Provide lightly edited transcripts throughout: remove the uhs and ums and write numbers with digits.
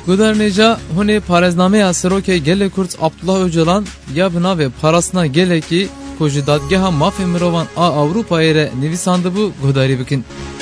Guderneca hune parezname Seroke Gele Kurt Abdullah Öcalan ya bina ve parasına geleki koji dadgeha mafya mirovan a Avrupa'ya re nivisandı bu gudari bikin.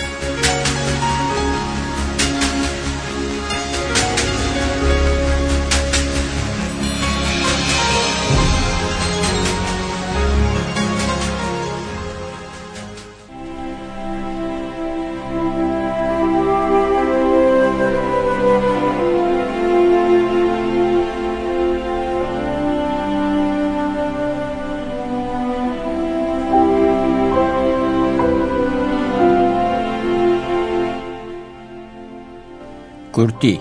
Kurti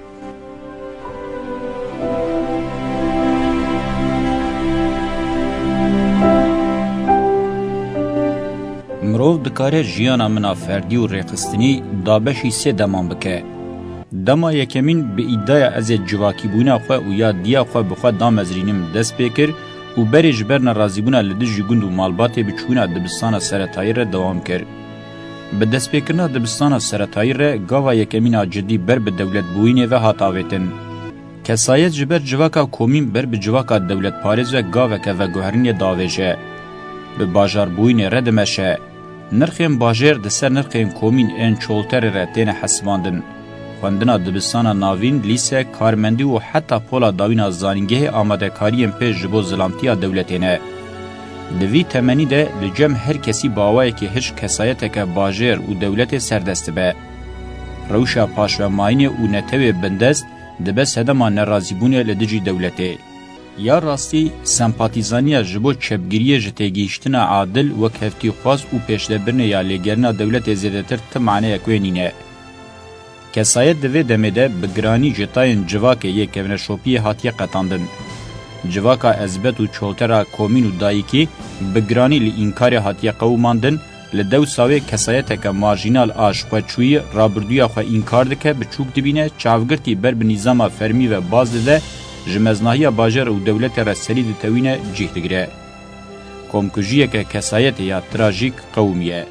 مرو دکاره جیانا منا فردی و ریقستنی دابشی سه دمان بکه. دما یکمین به ایدای از جواکی بونا خواه و یا دیا خواه بخواه دام ازرینم دست بکر و بری جبرنا رازی بونا لدج گند و مالبات بچونا دبستان سرطایی را دوام کرد. به دست بکرنا دبستان سرطایی را گاوا یکمین جدی بر به دولت بوینه و هاتاویتن. کسایت جبر جواکا کومین بر به جواکا دولت پارز و گاوا که و گوهرین داویجه. به باجار بوینه ردمشه. نرخیم باجر دسر نرخیم کومین این چولتر را تین حسواندن. خوندنا دبستان ناوین، لیسه، کارمندی و حتی پولا داوین زانینگه آماده کاریم پیش جبو ظلامتی دولتینه. دوی تمنی ده لجم هر کسی باوایی که هیچ کسایت که باجر و دولت سردست به. روشا پاش و ماینه و نتوی بندست دبه سدما نرازیبونه لدجی دولته. یا راستی سمپاتیزانی جبو چپگیری جتگیشتنا عادل و کفتی خواست و پیشدبرنه یا لگرنا دولت زیدتر تمعنی اکوینینه. کسایت دوی دمیده بگرانی جتاین جواک یک کونشوپی هاتی قطاندن. جواکا ازبت و چولترا کومین و دایکی بگرانی لی انکار هاتی قوماندن لدو ساوی کسایت که مارجینال آش خوچوی رابردویا خو انکار دکه بچوک دبینه چاوگرتی بر به نظام فرمی و باز ده جمزناهی باجر و دولت رسلی دتوینه جیه دگره. کومکجیه که کسایت یا تراژیک قومیه.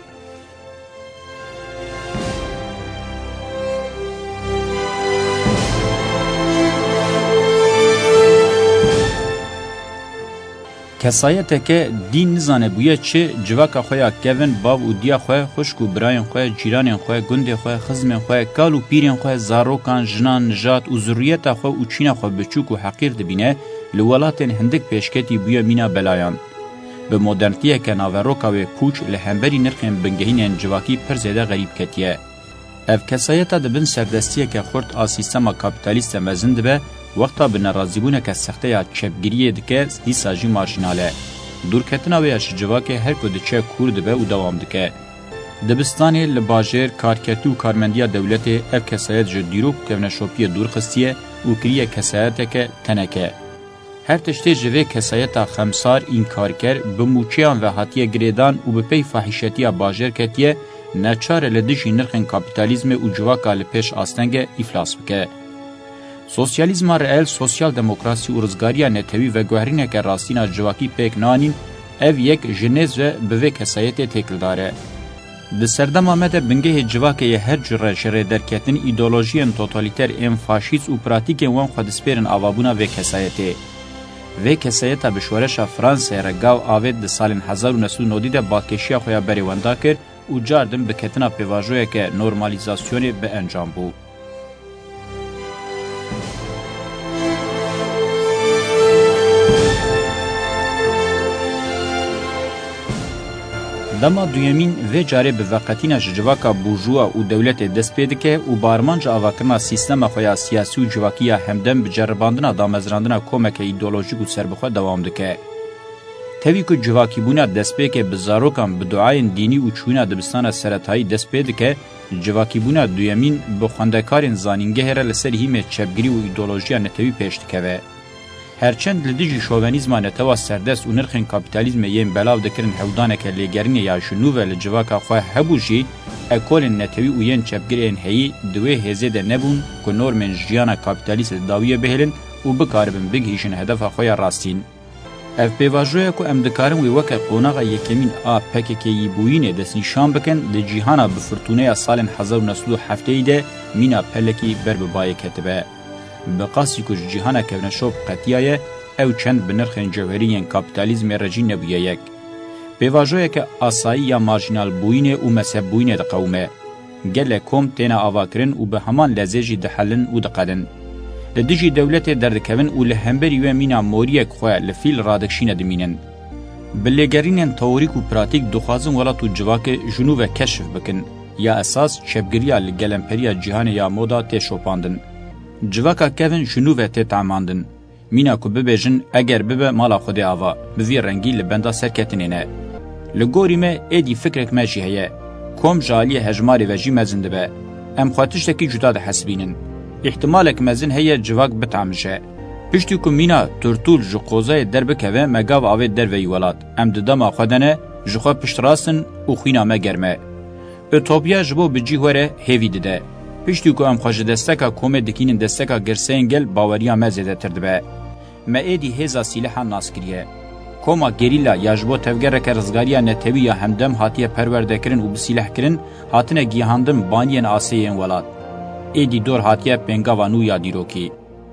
کسایت که دین نزانه بویه چه جواکا خویا کون باو و دیا خواه خوشک و براین خواه جیرانین خواه گنده خواه خزمین خواه کال و پیرین خواه زاروکان جنان نجات و ذریت خواه و چین خواه بچوک و حقیر دبینه لولاتین هندک پیشکتی بویه مینا بلایان. به مدرنتیه که ناوروکا و پوچ لحنبری نرخین بنگهین جواکی پر زیده غریب کتیه. اف کسایتا دبن سردستیه که خورد آسیستما کابیتالیست مزند به وقتا به نرازیبونه که سخته یا چپگیریه دکه دیساجی مارشیناله. دورکتنا و یاشجواکه هر کده چه کورد به و دوام دکه. دبستانی لباجر کارکرتی و کارمندی دولت اف کسایت جدیروک کونشوپی دورخستیه و کریه کسایت که تنکه. هر تشتی جوه کسایت خمسار این کارکر به موچیان و حتیه گریدان و به پی فاحشتی باجر کتیه نچار لدجی نرخن کابیتالیزم و جواکا لپیش آستنگ افلاس بکه. سوسیالیزم رئال سوسیال دموکراسی و رزگاریا نتوی و گوهرینه که راستینا جواکی پیک نانین او یک جنیز و به کسایت تکل داره. ده سردم آمده بنگه جواکی هر جره شره درکتن ایدولوژین توتالیتر ام فاشیست و پراتیک وان خودسپیرن آوابونا و کسایته. و کسایتا بشورش فرانسه رگاو آوید ده سالن 1990 ده باکشیا خویا بریواندا کرد و جاردن بکتنا پیواجویا که نورمالیزاسیونی به انجام بود. دما دویمین و جاره به وقتینا جواکا بورژوا و دولت دست پیدکه و بارمانج آواکرنا سیستم خویا سیاسی و جواکیا همدم بجرباندنا دامزراندنا کومک ایدئولوژیک و سربخوا دوام دکه. توی که جواکی بونا دست پیکه بزاروکان بدعاین دینی و چوینا دبستان سرطایی دست پیدکه جواکی بونا دویمین بخوندکارین زانینگه هره لسر هیمه چپگیری و ایدئولوژیا نتوی پیشتکه. هرچند لدیجی شوونیزما نتوا سردست و نرخین کابیتالیزم یم بلاو دکرن هودانه که لگرین یا شنو و لجواکا خواه هبوشی اکول نتوی و ین چپگیرین هی دوی هزه ده نبون که نورمن جیانا کابیتالیست داویه بهلن و بکاربن بگهیشن هدف خواه راستین. اف پیواجویا که امدکارن وی وکر قوناغا یکمین آب پککی بوینه دست نشان بکن ده جیهانا بفرتونه سال 1907 ده مینا پلکی بر ببای کتبه. بقاسی کج جهان کونشوب قطیه او چند بنرخین جوهرین کاپیتالیزم رجی نبویه یک. پیواجوه که آسایی یا مارجینال بوینه و مذهب بوینه ده قومه. گله کوم تینا آواکرن و به همان لزیجی دحلن و دقلن. لدیجی دولت دردکوین و لهمبری و مینا موریک خواه لفیل رادکشین دمینن. بلگرینن تئوریک و پراتیک دخوازن ولاتو جواک جنوب کشف بکن یا اساس چپگریا لگلمپریا جهان یا مودا تی شوپاندن. جواکا کوین جنوب تی تعماندن. مینا کو ببیجن اگر ببه مالا خود آوا بوی رنگی لبندا سرکتنینه. لگوری ما ایدی فکرک ماشی هیه. کوم جالی هجماری و جی مزنده به. ام خاطشتکی جدا ده حسبینن. احتمالک مزن هیه جواک بتعمشه. پشتی که مینا ترتول جقوزای دربکه و مگاو آوه دروی ولاد. ام ددام آخدنه جخوا پشت راستن و خوینا مگرمه. اتوپیا جبو بجی هوره هیوی دده. پشتی که ام خواج دستکا کومه دکینن دستکا گرسینگل باوریا مزیده تردبه. ما ایدی هزا سیلحا ناسکریه. کوما گریلا یا جبو تفگر که رزگاریا نتوی یا همدم هاتیه پرورده کرن و بسیلح کرن هاتنه گیهاندم بانین آسیین ولاد. ایدی دور هاتیه پنگاوانو یا دیروکی.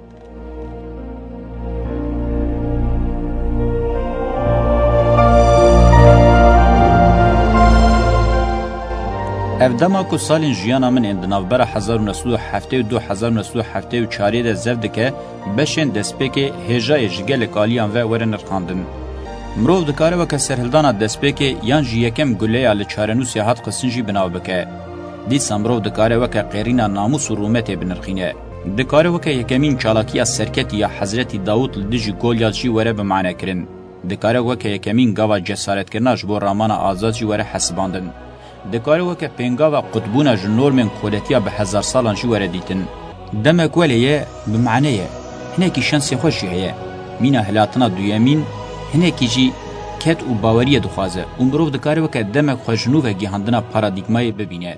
افدما کو سالین جیانا من اندناوبر 1907 و 2074 ده زفدکه بشن دسپیک هجای جگل کالیان و ورن رخاندن. مرو دکاره وک سرهلدانا دسپیک یان جیکم گله ال چارنو سیاحت قسنجی بناو بکه. دی سمرو دکاره وک قرینا ناموس و رومت بنرخینه. دکاره وک یکمین چالاکی سرکت یا حضرت داوود لدجی گولیاجی وره به معنی کرن. دکاره وک یکمین گاوا جسارت کرناش بو رامان آزادی وره حسباندن. دکاره وکه پنگا و قطبونه جنور من قولتیا به 1000 سالان جی وردیتن. دمک ولیه بمعنیه. هنکی شانسی خوشی هیه. مینا هلاتنا دویمین هنکی جی کت و باوریه دخوازه. امروف دکاره وکه دمک خوشنو و گیهاندنا پارادیگمای ببینه.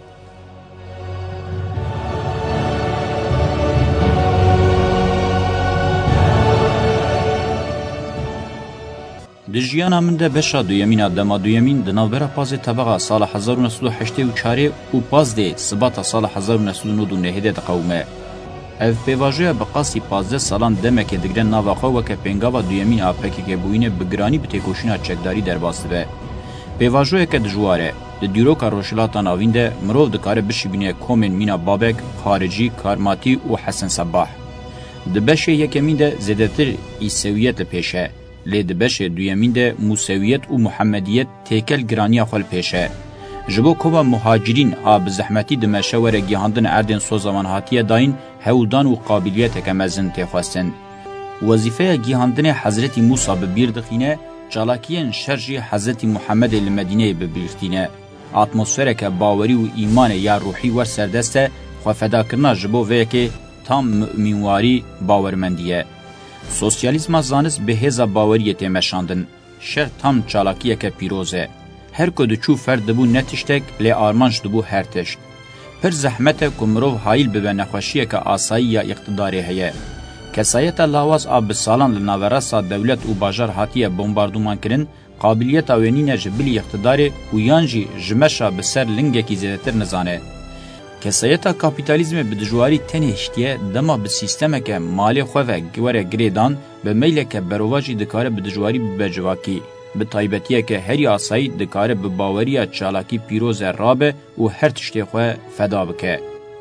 دجیانا من ده بشا دویمین دما دویمین دنابرا پاز طبقه سال 1984 و پاز ده سبات سال 1999 ده قومه. اف پیواجویا بقاسی 15 سالان دمک دگرن ناواخوا وکه پنگاوا دویمین آپکی که بوینه بگرانی بتکوشینا چکداری در باسته به. پیواجویا که دجواره ده دیروکا روشلاتان آوینده مروف دکاره بشی بینه کومن مینا بابک، خارجی، کارماتی و حسن صباح. ده بشه یکمین ده زیدتر ایسویت پیشه. لید بشه دویمین ده موسویت و محمدیت تیکل گرانی خال پیشه. جبو کوبا مهاجرین آب زحمتی ده مشاور گیهاندن اردن سوزمان هاتیه داین هودان و قابلیت کمزن تخواستن. وظیفه گیهاندن حضرت موسی ببیر دخینه جالاکین شرجی حضرت محمد المدینه ببیرتینه. اتمسفره که باوری و ایمان یا روحی ور سردسته خواه کرنا جبو ویکه تام مؤمنواری باورمندیه. سوسیالیسم زانست به هزا باوریت مشاندن. شر tam چالاکیه که پیروزه. هر کدو چو فرد بو نتشتک لی آرمانش دبو هر تشت. پر زحمت کمروف حایل به نخوشیه که آسایی یا اقتداری هیه. کسایت لاواز آب سالان لناوراسا دولت و باجار هاتیه بومباردومان کرن قابلیت آوینین جبلی اقتداری و یانجی جمشا بسر لنگه کی زیدتر نزانه. کسایتا کاپیتالیزم به دجواری تنهشتیه دما به سیستمه که مالی خواه گوره گریدان به میله که برواجی دکاره به دجواری بجواکی به طایبتیه که هری آسایی دکاره به باوری چالاکی پیروز رابه و هر تشتی خواه فدا بکه.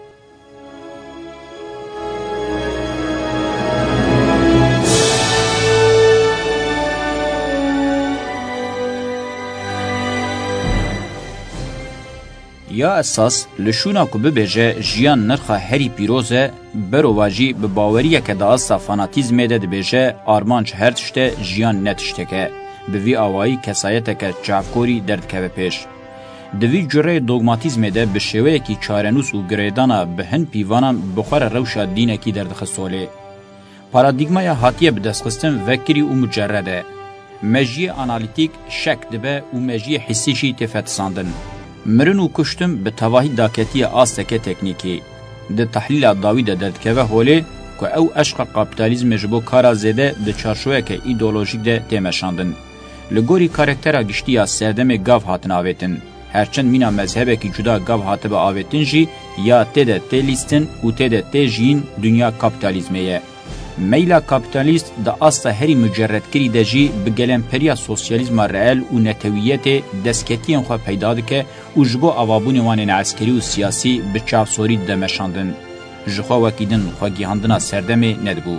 یا اساس لشونا کو ببهجه جیان نرخه هری پیروزه برواجی به باوریه که داستا فاناتیزم ده بهجه آرمانچ هر تشته جیان نتشته که به وی آوایی کسایت که چافکوری درد که پیش دوی جره دوگماتیزم ده به شوه کی چارنوس و گریدانا به هن پیوانان بخور روشا دینه کی درد خسوله پارادیگمای هاتیه به دستخستن وکری و مجرده مجیه آنالیتیک شک دبه و مجیه حسیشی تفتساندن مرن و کشتم به تواهی داکتی آستکه تکنیکی. ده تحلیل داوی ده دردکوه هوله که او عشق کابیتالیزم جبو کارا زده ده چارشوه که ایدولوژیک ده تیمشاندن. لگوری کارکترا گشتی سردم گاف هاتن آویتن. هرچند مینا مذهبکی جدا گاو هاتبه آویتن جی یا تده تی لیستن و تده تی جین دنیا کپیتالیزمیه. میلا کپیتالیست دا اصلا هری مجرد کری دا جی بگلن پریا سوسیالیزم رئال و نتویت دستکتین خواه پیدا دکه و جبو اوابون وان عسکری و سیاسی به چافسوری دمشاندن. جخوا وکیدن خواه گیهاندنا سردمه ندبو.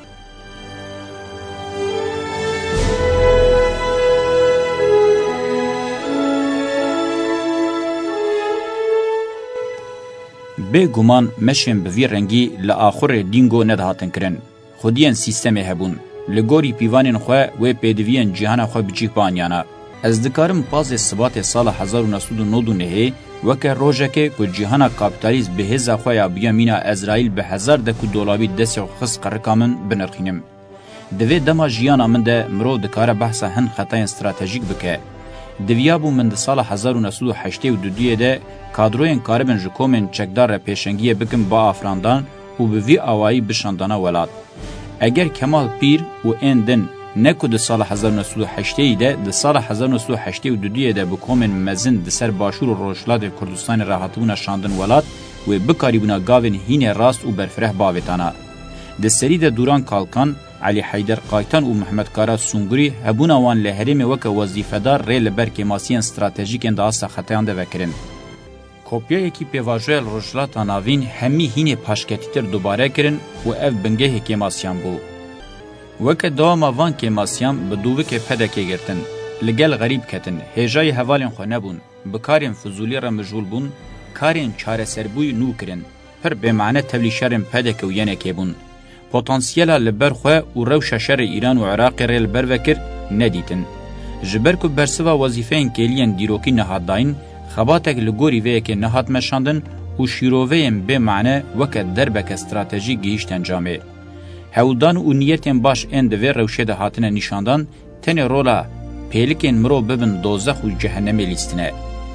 به گمان مشن به وی رنگی لآخر دینگو ندهاتن کرن. خودیان سیستم هبون. لگوری پیوانین خواه و پیدویان جهان خواه بچیک بانیانا. از دکارم پاز ثبات سال 1999 وکه روژه که جهان کابیتالیز به هزا خواه بیامینا ازرائیل به $1000 دلاری دست خص قرقامن بنرخینم. دوی دما جیانا من ده مرو دکاره بحثا هن خطای استراتژیک بکه. دویابو من ده سال 1982 ده کادروین کاربن جکومن چکدار پیشنگی بکن با افراندان و به وی آوایی بشاندانا ولاد. اگر کمال پیر و اندن نکو ده سال 1980 ده سال 1982 ده بکومن مزن ده سر باشور و روشلات کردستان راحتبون شاندن ولاد و بکاریبونا گاوین هین راست و برفره باویتانا. ده سری ده دوران کالکان، علی حیدر قایتان و محمد کارا سونگوری هبونا وان لحرم وک وظیفه‌دار ری لبر کماسین استراتژیک انداز خطایان ده وکرن. کوپیا یکی پیواژویل روشلات ناوین همی هین پاشکتیتر دوباره کرن و اف بنگه کماسیان بو. وکه دوام وان کماسیان به دووک پدکه گرتن. لگل غریب کتن. هجای حوالین خو نبون. بکارین فضولی را مجهول بون. کارین چاره سربوی نو کرن. پر به معنی تبلیشارین پدکه و ینکه بون. پوتانسیلا لبر خو و رو ششر ایران و عراق ریل بر وکر ندیتن. جبر کو برسوا وظیفه ان کلیان دیروکی نهاداین خباتک لگوری وی که نهاد مشاندن و شیروویم به معنی وکه دربک استراتژی گیشتن جامعه. هودان و نیتین باش اند و روشه ده هاتنه نشاندن تن رولا پیلکین مرو ببن دوزخ و جهنم لیستنه.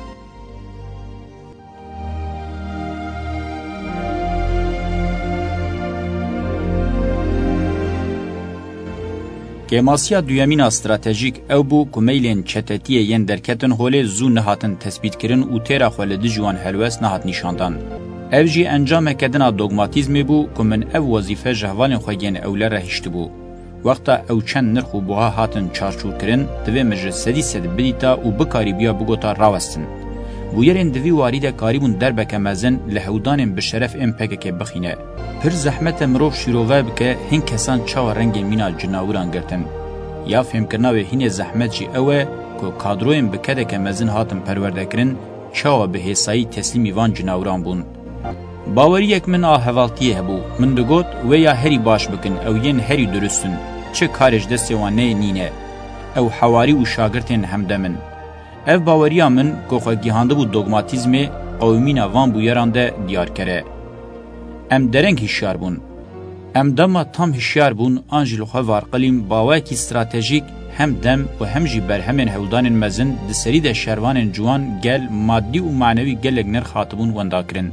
کماسیا دویمین استراتژیک او بو کومیلین چتتی ین درکتن هول زو نهاتن تثبیت کرن او تیرا خولد جوان هلوس نهات نشاندان. او جی انجام کدنا دوگماتیزم بو کومن او وظیفه جهوالین خوگین اوله رهشت بو. وقتا او چند نرخو بوها هاتن چارچور کرن دوی مجلسدی سد بدیتا و بکاری بیا بگوتا راوستن. بویرین دوی وارید کاریبون دربک مزن لحودان بشرف امپک که بخینه. پر زحمت مروف شیروه بکه هین کسان چاو رنگ مینا جناوران گرتن. یا فهم کرناوی هین زحمت جی اوه که کادروین بکده که مزن هاتن پرورده کرن چاو به حسایی تسلیمی وان جناوران بون. باوری یک من آهوالتیه هبو. من دگوت و یا هری باش بکن او ین هری درستن. چه کارش دستی وانه نینه. او حواری و شاگرتین همدمن. اف باوریا من کوخه گیهانده بو دوگماتیزم قومینا وان بو یرانده دیار کره. ام درنگ هشیار بون. ام دما tam هشیار بون انجلو خو وارقلیم باوکی استراتژیک هم دم و هم جی برهمن هولدانن مزن د سری د شروانن جوان گل مادی و معنوی گلگ نر خاطبون ونداکرن.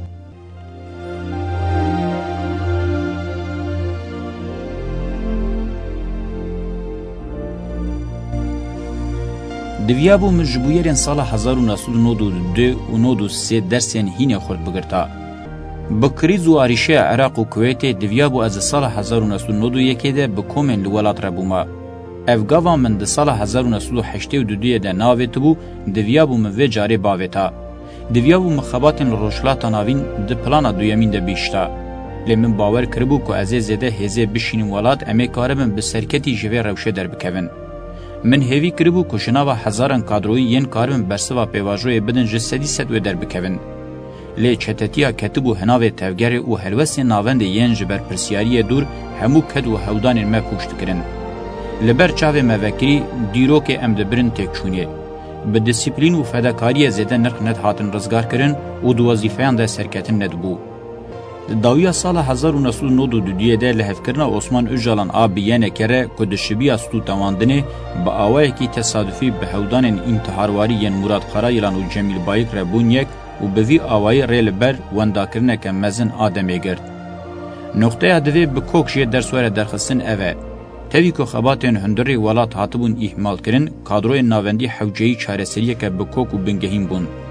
دویابو مجبویرین سال 1992 و 93 درسین هینه خورد بگرتا. بکریز و آریشه عراق و کویت دویابو از سال 1991 ده بکومن لولات ربوما. افگاوا من ده سال 1982 ده ناویت بو دویابو موی جاری باویتا. دویابو مخاباتن روشلاتا ناوین ده پلانا دویمین ده بیشتا. لیمن باور کربو که از زده هزه بشینیم ولات امی کاربن بسرکتی جوی روشه در بکوین. من هیوی کربو که جناوا هزاران کادروی ین کاربن برسوا پیواجوی بدن جسدی سد و در بکوین. لی چتتیا کتبو هناوی تفگر و هلوسی ناوند ین جبر پرسیاری دور همو کد و هودان ما پوشت کرن. لبر چاوی موکری دیرو که امدبرن تکشونیه. به دیسیپلین و فداکاری زیده نرخ ند هاتن رزگار کرن و دو وظیفهان ده سرکتن ندبو. داویا سال 1992 ده لحفکرنا عثمان اجالان آبیانه کره که دشبی استو تواندنه با آوه کی تصادفی به هودان انتحارواری ین مراد خرایلان و جمیل بایک ربون یک و به وی آوای ریل بر ونداکرنه که مزن آدمه گرد. نقطه ادوی به کوکشی درسوار درخستن اوه. تاوی که خباتین هندری ولات هاتبون احمال کرن کادروی ناوندی حوجهی چارسریه که به کوک و بنگهیم بون.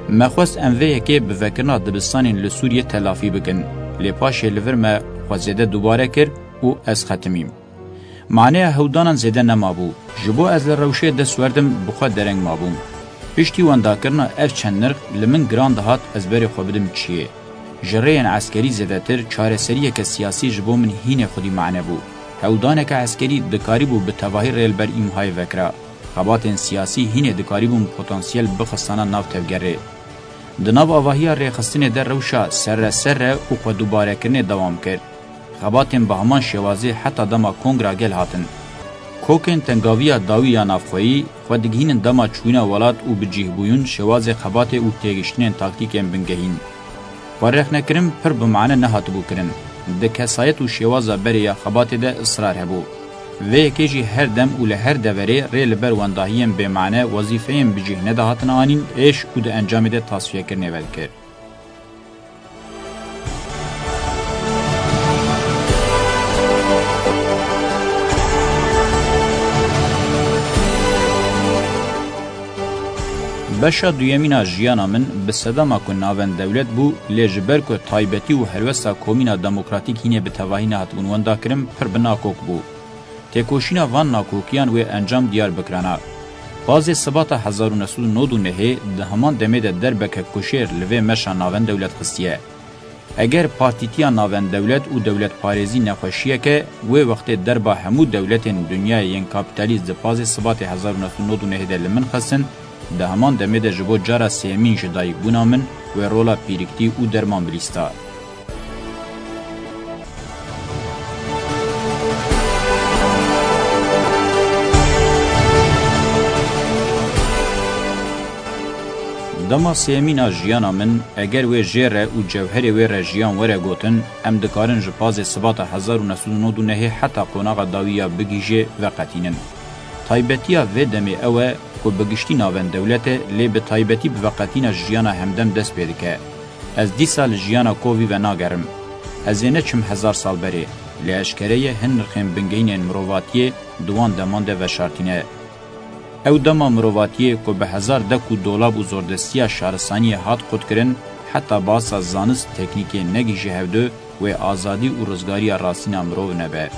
مخواست انوه که بفکرنا دبستانین لسوریه تلافی بکن لپاش لور ما خوزیده دوباره کر و از ختمیم. معنی هودانان زیده نمابو جبو از لروشه دست وردم بخوا درنگ مابوم. پشتی وانداکرنا اف چند نرخ لمن گراند هات از بری خوابدم چیه. جرین عسکری زیده تر چاره سریه که سیاسی جبو من هین خودی معنی بو. هودانه که عسکری دکاری بو به تواهی ریل بر ایمهای وکرا. خباتین سیاسی هین دکاری بو پتانسیل بخستانا ناو تفگره. دناو آواهی ریخستین در روشا سر و خود دوباره کرنه دوام کرد. خباتین به همان شوازی حتی دما کنگرا گل هاتن. کوکن تنگاویا داویا نافخویی خودگهین دما چوینا ولات او بجیه بویون شواز خبات او تیگشتنین تاکتیکن بنگهین. ورخ نکرم پر بمعنی نهات بو کرن. ده کسایت و شوازا بریا خبات ده اصرار هبو. و یکیجی هر دم و لهر دوره ریل بر وانداهیم به معنی وظیفهیم بجیه ندهاتن آنین ایش او ده انجام ده تصفیه کرنه ول کرد. بشا دویمینا جیانا من به صداما که ناون دولت بو لیجبر که تایبتی و هلوستا کومینا دموکراتیک هینه به تواهی نهاتون وندا کرم پر بناکوک بو. تکوشینا وان ناکوکیان و انجام دیار بکرانا. باز سباتا 1999 ده همان دمید در بک کشیر لوی مشا ناون دولت خستیه. اگر پارتیتیا ناون دولت و دولت پارێزی نەخۆشیە کە وێ وەختێ دەربا هەموو دەولەتên دنیای یەن کاپیتالیست di pazê Sibatê 1999 de li min xistin di heman demê de ji bo cara sêmîn ji dayîkbûna min wê rola pîriktî û derman bilîsta. دما سیمین جیانا من اگر وی جیره و جوهری وی رجیان وره گوتن ام دکارن جپاز سبات 1999 حتی قوناغ داویا بگیجه و قتینن. تایبتیا و دمی اوه که بگشتی ناون دولت لی به تایبتی بوقتین جیانا همدم دست پیدکه. از 10 سال جیانا کووی و ناگرم. از اینه چم 1000 سال بری لی اشکره هن رخیم بنگین مرواتیه دوان دمانده و شارتینه. او دما مرواتیه که به 1000 دکو دولاب و زوردستیا شهرستانی هات خود کرن حتی باسا زانست تکنیکی نگیجه هفده و آزادی و روزگاری راسینا مرو نبه.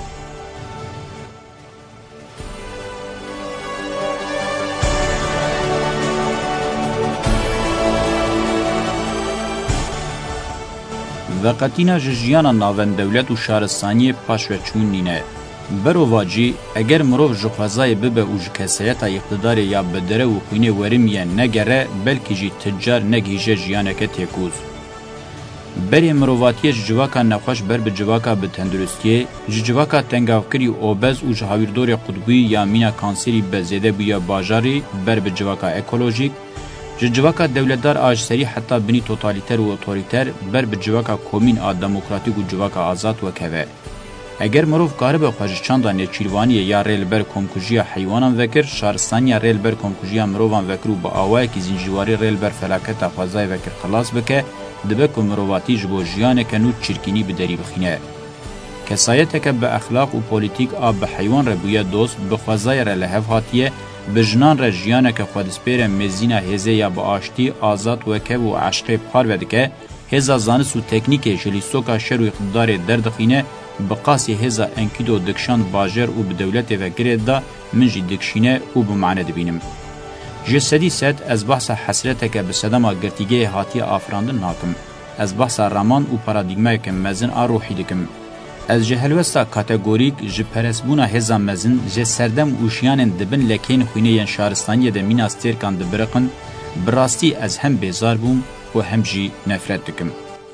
وقتینا جیانا ناون دولت و شهرستانی پاش و چون نینه. برو واجی اگر مروف جخوازای ببه و جکسیتا اقتدار یا بدره و خوینه ورمیه نگره بلکه جی تجار نگیجه جیانکه تیکوز. بری مروواتی جواکا نخوش بر به جواکا به تندرستیه، جواکا تنگاوکری اوبز و جهاویردور قطبی یا مینا کانسری بزیده بیا باجاری بر به جواکا اکولوژیک، جواکا دولتدار آجسری حتی بنی توتالیتر و اوتوریتر بر به جواکا کومین آ دموکراتیک و جواکا آزاد و کوه. اگر مروف کارب خوشچاندان نچیروانی یا ریل بر کمکوژیا حیوانان وکر شهرستانی ریل بر کمکوژیا مروفان وکرو با آوای کی زنجیواری ریل بر فلاکت خوازای وکر خلاص بکه دبه کمرواتی جبو جیان کنو چرکینی بدری بخینه. کسایت که به اخلاق و پولیتیک آب به حیوان ربویه دوست به خوازای رلهف هاتیه به جنان را جیان که خودسپیر مزین هزه یا با آشتی آزاد وکه و عشق پار ودکه هزا زانس و تکنیک جلیسوکا شر و اقتدار دردخینه بقاسی هزا انکیدو دکشان باجر و به دولت و گرید دا من جی دکشینه و بمعنی دبینم. جسدی ست از بحث حسرت که به صدما گرتیگه هاتی آفراندن ناکم. از بحث رامان و پارادیگمای که مزن آروحی دکم. از جهلوستا کاتگوریک جپرسبونا هزا مزن جه سردم اوشیان دبن لکین خوینه شهرستانی ده میناس تیرکان دبرقن براستی از هم بیزار بوم و هم جی نفرت دکم.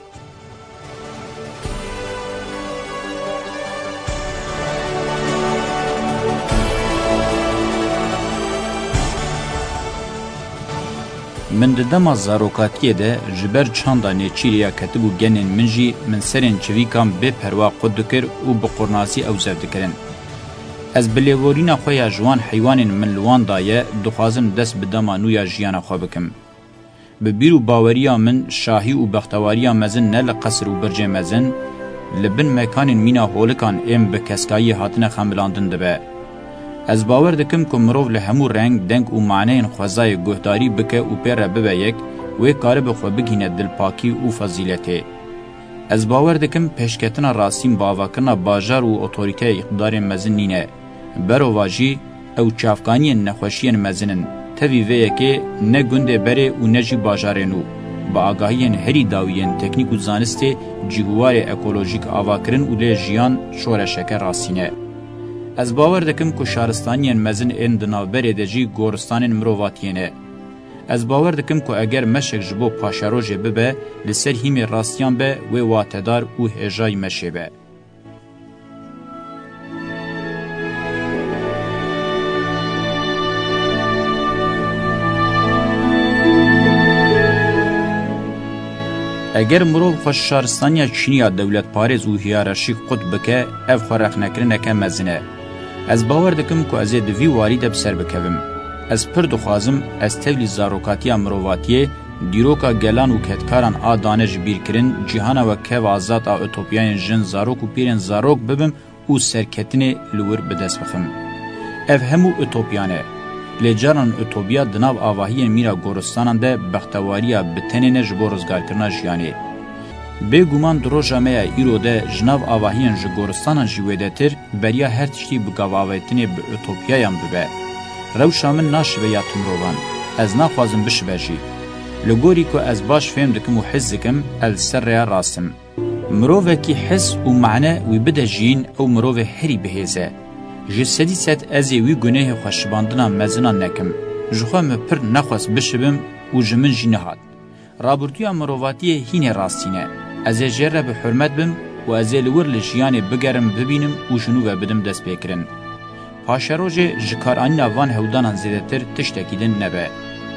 من دما زاروکاتیه ده جبر چاندا نچیریا کتبو گنن منجی من سرین چویکام به پروا قدکر و بقرناسی او زردکرن. از بلیورینا خویا جوان حیوان من لوان دایه دخوازم دست بدما نویا جیانا خو بکم. به بیرو باوریا من شاهی و بختواریا مزن نل قصر و برج مزن لبن مکان مینا هولکان ام به کسکایی هاتنه خملاندن دبه. از باور دکم که مروف له همو رنگ دنگ و معنی خوازای گهداری بکه و پیر ببه یک و کار بخو بگینه دلپاکی و فضیلته. از باور دکم پیشکتنا راسیم باواکرنا باجار و اتوریته اقتدار مزن نینه. برو واجی او چافکانی نخوشی مزنن. توی ویه که نه گنده بره و نه جی باجارنو. با آگاهی هری داویین تکنیک و زانسته جیگوار اکولوژیک آواکرن و لی جیان شورشک راسینه. از باور دکم که شارستانیان مزن این دنابره دجی گورستان مرواتینه. از باور دکم که اگر مشک جبو پاشاروجه ببه لسر هیم راستیان به و واتدار و هجای مشه به. اگر مرو خوش شارستانیا چینیا دولت پارێز و هیارشی قد بکه اف خورق نکرنکه مزنه. از باور دکم که از دوی واری دب سر بکویم. از پر دخوازم از تولی زاروکاتیا مرواتیه دیروکا گلان و کتکاران آدانج بیر کرن جهانا و که وازات آ اتوپیان جن زاروک و پیرن زاروک ببم و سرکتن لور بدست بخم. اف همو اتوپیانه. لجاران اتوبیا دناو آواهی میرا گورستانان ده بختواریا بتنین جبو رزگار کرنا جیانه. به گومان دروژا میا ایرو ده جناو آواهیان جو گورستانان جویده تر بریا هر تشتی بگاواویتنی به اتوپیایان ببه. روشا من ناشوه یا تمروان. از نخوازم بشبهجی. لگوری که از باش فهم دکم و حس دکم السر ریا راسم. مروه کی حس و معنی وی بده جین او مروه هری بهیزه. جسدی ست ازی وی گناه خوشباندنا مزنان نکم. جخوا مپر نخواست بشبم و جمن جینهاد. رابرتویا مروواتی هین راستینه. از جره به حرمت بم و از لور لجیان بگرم ببینم و جنو و بدم دست بکرن. پاشروج جکارانی نوان هودانان زیده تر تشتکیدن نبه.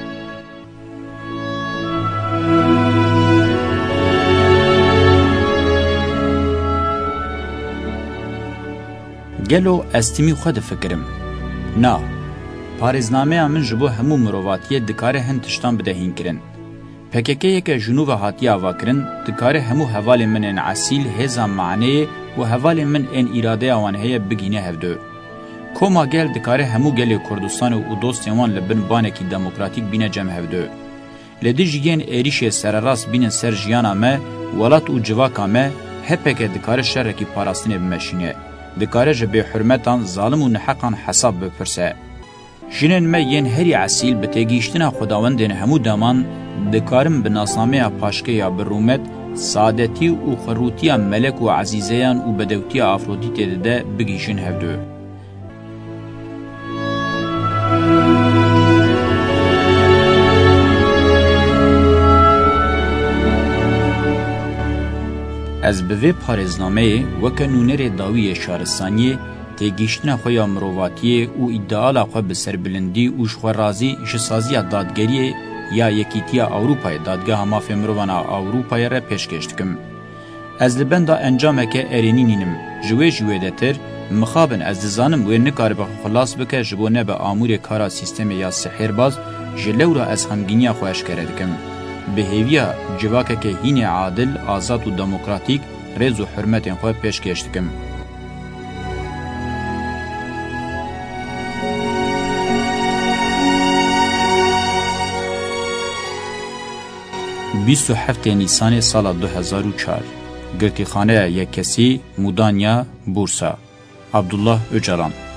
گلو استمی خود فکرم. نا. پارزنامه من جبو همو مرواتیه دکاره هن تشتان بدهین کرن. پککه که جنوب هاتی آوا کرن دکاره همو حوال من ان عسیل هزا معنی و حوال من ان اراده آوانهی بگینه هفدو. کوما گل دکاره همو گل کردستان و دوستیوان لبن بانکی دموکراتیک بینه جمع هفدو. لدی جیگین ایریش سرراس بینن سر جیانا ما ولات و جواکا ما هپکه دکاره شرکی پاراستنه بمشینه. دکاره جبه حرمتان ظالم و نحقان حساب بپرسه. جنن ما ین هری عسیل بتگیشتنا خداوندن همو دامان دکارم بناسامه پاشکه یا برومت سادتی و خروتی ملک و عزیزیان و بدوتی آفرودیت ده بگیشن هفدو. از به پارزنامه وک نونر داوی شارستانی تگیشتنا خویا مروواتی او ادعا خو به سربلندی او شورازی جسازی دادگری یا یکیتیا اروپای دادگاه مافیا مروان اروپای را پیشکش دکم. از لبندا انجام که ارینینم جوه دتر مخابن از دزانم و نکار به خلاص بکه جبو نه به امور کارا سیستم یا سحرباز جلورا از همگینیا خوش کردکم. بهویا جواکه که هین عادل آزاد و دموکراتیک رز و حرمت خو پیشکش دکم. 27 نیسان سال 2004 گرتیخانه یک کسی مودانیا بورسا عبدالله öcalan